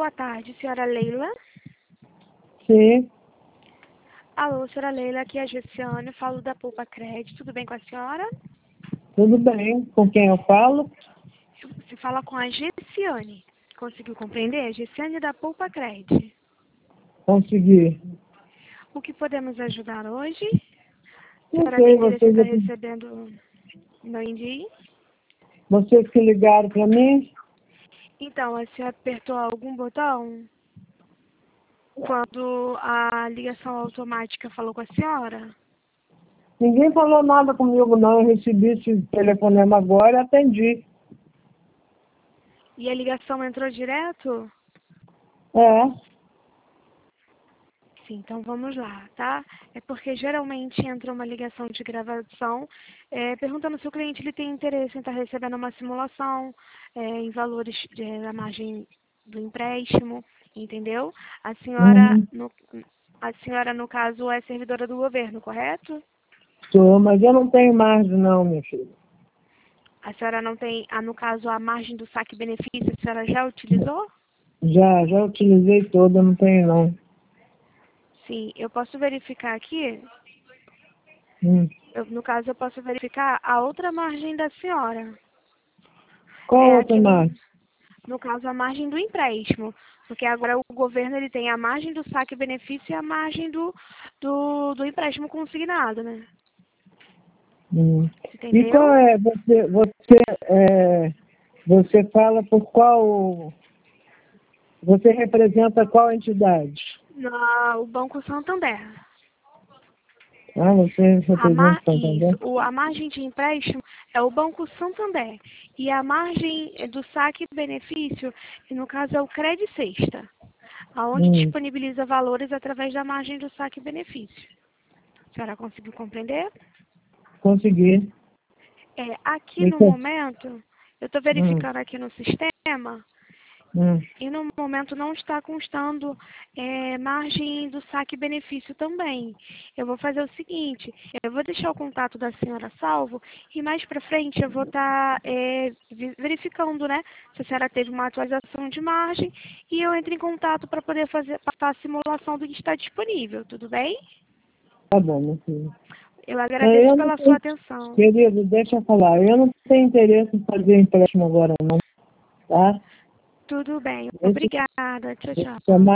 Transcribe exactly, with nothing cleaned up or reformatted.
boa tarde, senhora Leila. Sim, Alô, senhora Leila, aqui é a Gessiane, falo da Poupa Crédito, tudo bem com a senhora? tudo bem. Com quem eu falo? Você fala com a Gessiane, conseguiu compreender? Gessiane da Poupa Crédito. Consegui. O que podemos ajudar hoje? A Não senhora tem sei, interesse em vocês, estar recebendo no Indy? vocês que ligaram para mim? Então, a senhora apertou algum botão quando a ligação automática falou com a senhora? Ninguém falou nada comigo, não. Eu recebi esse telefonema agora e atendi. E a ligação entrou direto? É, Sim, então vamos lá, tá? É porque geralmente entra uma ligação de gravação é, perguntando se o cliente ele tem interesse em estar recebendo uma simulação é, em valores é, da margem do empréstimo, entendeu? A senhora, uhum. no, a senhora, no caso, é servidora do governo, correto? Sou, mas eu não tenho margem, não, minha filha. A senhora não tem, ah, no caso, a margem do saque benefício, a senhora já utilizou? Já, já utilizei toda, não tenho, não. Sim, eu posso verificar aqui. Hum. Eu, no caso, eu posso verificar a outra margem da senhora. Qual É outra aqui no, margem? no caso, a margem do empréstimo. Porque agora o governo ele tem a margem do saque benefício e a margem do, do, do empréstimo consignado, né? Hum. E qual Entendeu? é, você, você, é, você fala por qual, você representa qual entidade? Na, o Banco Santander. Ah, você A, representa mar, o isso, Santander? o, a margem de empréstimo é o Banco Santander. E a margem do saque benefício, que no caso é o Credit Sexta, aonde Hum, disponibiliza valores através da margem do saque benefício. A senhora conseguiu compreender? consegui. É, aqui no Isso. momento, eu estou Hum, verificando aqui no sistema, hum. e no momento não está constando é, margem do saque benefício também. Eu vou fazer o seguinte, eu vou deixar o contato da senhora salvo e mais para frente eu vou estar é, verificando, né, se a senhora teve uma atualização de margem e eu entro em contato para poder fazer a simulação do que está disponível, tudo bem? Tá bom, meu filho. Eu É, agradeço eu não pela sua tenho, atenção. querido, deixa eu falar. Eu não tenho interesse em fazer empréstimo agora, não, tá? Tudo bem, Deixa, obrigada, tchau, deixa eu chamar. tchau.